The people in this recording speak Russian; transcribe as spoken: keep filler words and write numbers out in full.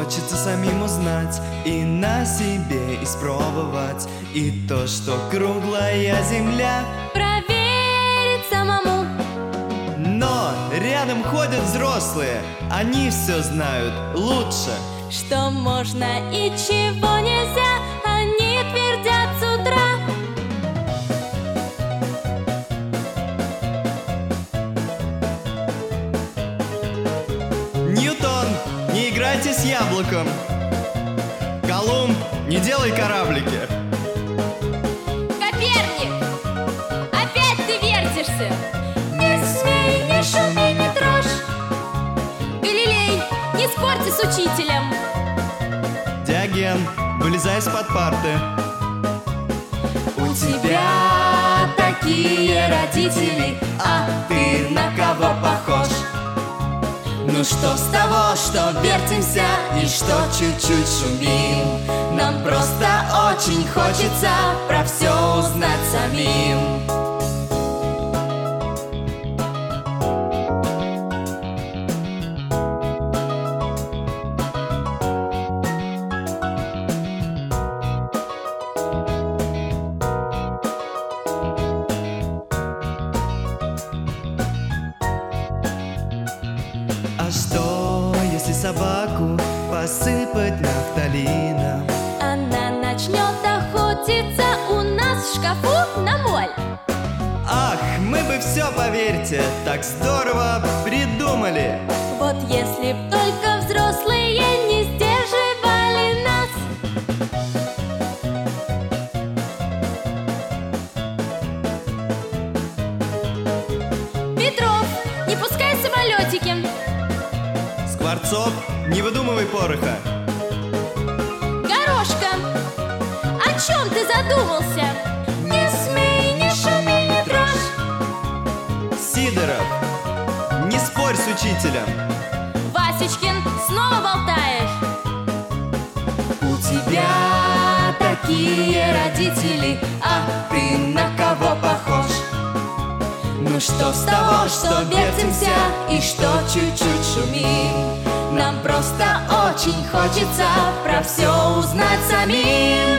хочется самим узнать и на себе испробовать. И то, что круглая земля, проверить самому. но рядом ходят взрослые, они все знают лучше. Что можно и чего нельзя, они твердят с утра. Ньютон, не играйте с яблоком. Колумб, не делай кораблики. Коперник, опять ты вертишься. Не смей, не шуми, не трожь. Галилей, не спорьте с учителем. Диоген, вылезай из-под парты. У тебя такие родители, а ты на кого похож? Ну что с того, что вертимся и что чуть-чуть шумим? Нам просто очень хочется про все узнать самим. А что, если собаку посыпать нафталином? Она начнет охотиться у нас в шкафу на моль. Ах, мы бы все, поверьте, так здорово придумали. Вот если б только взрослые не сдерживали нас. Петров, не пускай самолетики. Скворцов, не выдумывай пороха. Горошка, о чем ты задумался? Не смей, не шуми, не трожь. Сидоров, не спорь с учителем. Васечкин, снова болтаешь. У тебя Такие родители, а ты на кого похож? Ну Что с того, что вертимся и что чуть-чуть шумим? Нам просто очень хочется про все узнать самим.